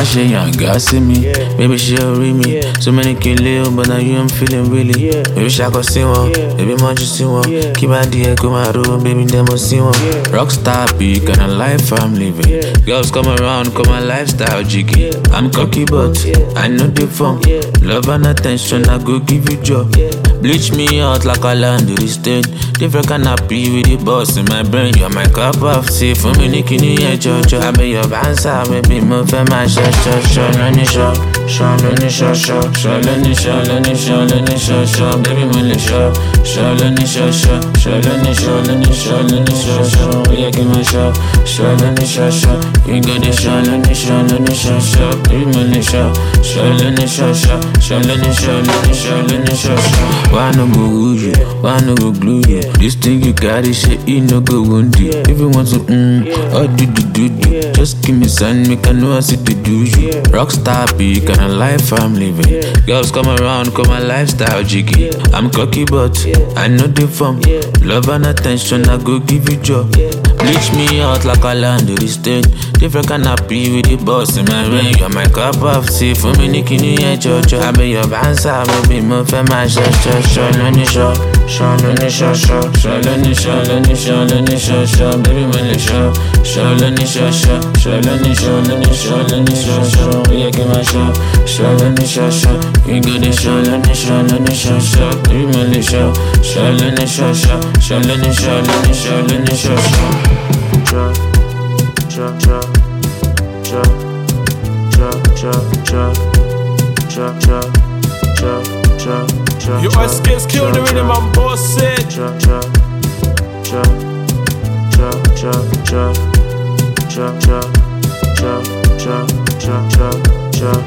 she young, girl, see me. Maybe she'll read me. So many kill, but now you I'm feeling really. Maybe she go see one. Maybe more just see one. Keep my dear, come out, baby, them must see one. Rockstar big kind of life I'm living. Girls come around, come my lifestyle jiggy. I'm cocky, but I know the fun. Love and attention, I go give you joy. Bleach me out like a laundry stain. Different kind of pee with the boss in my brain. You're my cup of tea for me, Nikini, Jojo. I be your bouncer, maybe move for my shot. Let me show. Baby, money show. Let me show. Yeah, give me show. Let me show. You got the show. Let me show. Baby, money show. Let me show. Why no go woo you? Why no go glue you? This thing you got is shit, you no go wound you. If you want to or do. Just give me sign, make I know I see to do you. Rockstar big kind of life I'm living. Girls come around, come my lifestyle jiggy. I'm cocky, but I know the fun. Love and attention, I go give you joy. Bleach me out like a laundry stain. Different kind of pee with the boss in my brain. You're my cup of tea for me, Nikini, Jojo. I be your bouncer, maybe move for my shot. Let me show. Baby, money show. Let me show. Yeah, give my show. Let me show. You got the show. Let me show. Baby, money show. Let me show. Your ice gets killed the rhythm, I'm bossing. Cha